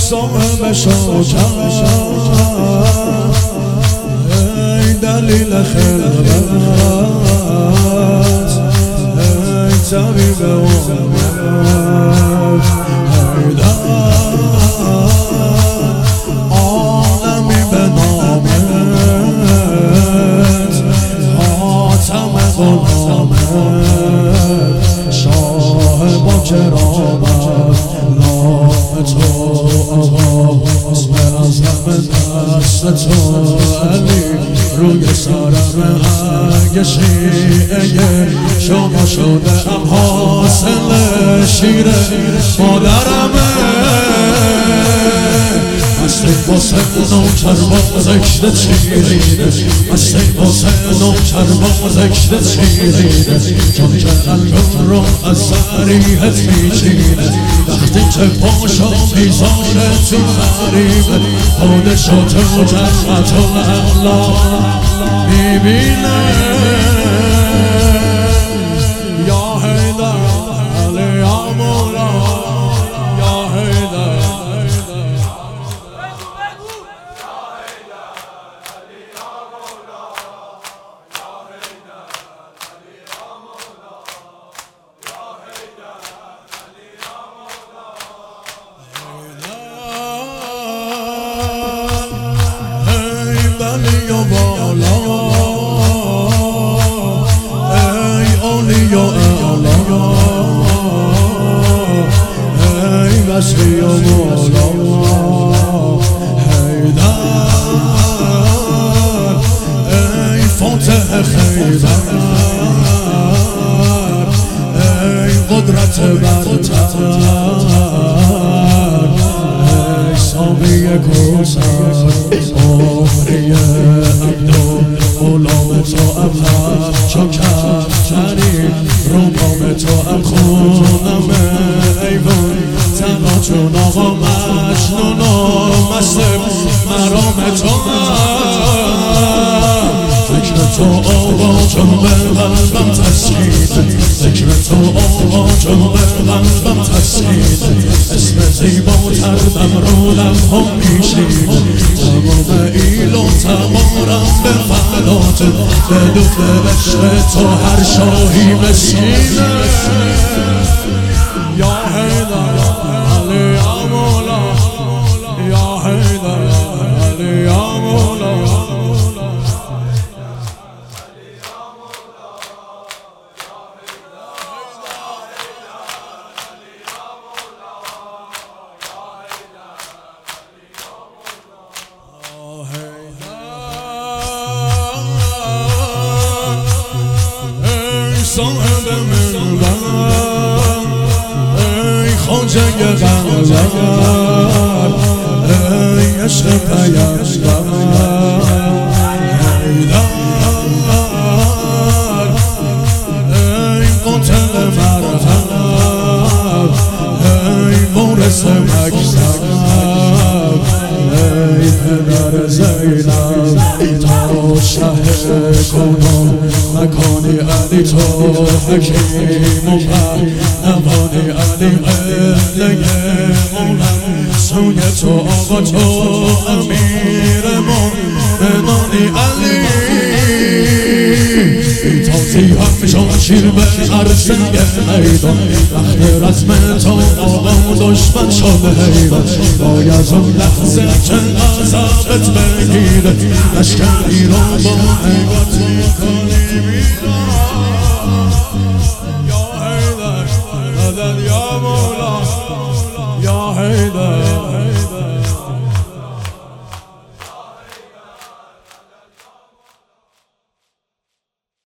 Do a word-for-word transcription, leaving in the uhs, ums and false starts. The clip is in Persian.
صاحب شوکت ای دلیل خلقت ای طبیب امت ای در عالمی به نامت حاتم غلامت شاه با کرامت نام تو آقا اسم اعظم دست تو علی روی سرم اگه شیعه شما شده ام حاصل شیره مادرمه مستی باسه نوکر با ذکر چیریده مستی باسه نوکر با ذکر چیریده چون که قلب رو از سریحت میچینه وقتی که پاشا میزاره تو غریبه پادشات و جنت و اعلا میبینه یا حیدر علی یا مولا یا حیدر مستی و مولا حیدر ای فاتح خیبر ای قدرت برتر ای سامی کوثر عمری عبدو غلام تو ام هم چو کفتری رومام تو ام خونم ایوان تنها چون آقا مجنون و مستم مرام تو ذکر تو آقا چون به قلبم ترسید ذکر تو آقا چون به قلبم ترسید اسم زیباتر دم رو لبها میشید تمام ایل و تمارم به فدات به دوف عشق تو هر شاهی مسکینه یا حیدر علی یا مولا یا حیدر علی یا مولا صاحب منبر ای خواجه قلبر ای عشق پیمبر حیدر ای قاتل مرتب ای مورث مکتب ای پدر زینب تا شه کنون مکانی علی تو حکیم و نوانی علی قبله مولا سوی تو آقا تو امیر مومنانی علی ای تازی هم شمشیر به عرصه میدان وقت رسم تو آقا دشمن شده حیران باید اون لحظه که عذابت بگیره لشکری رو با حیبت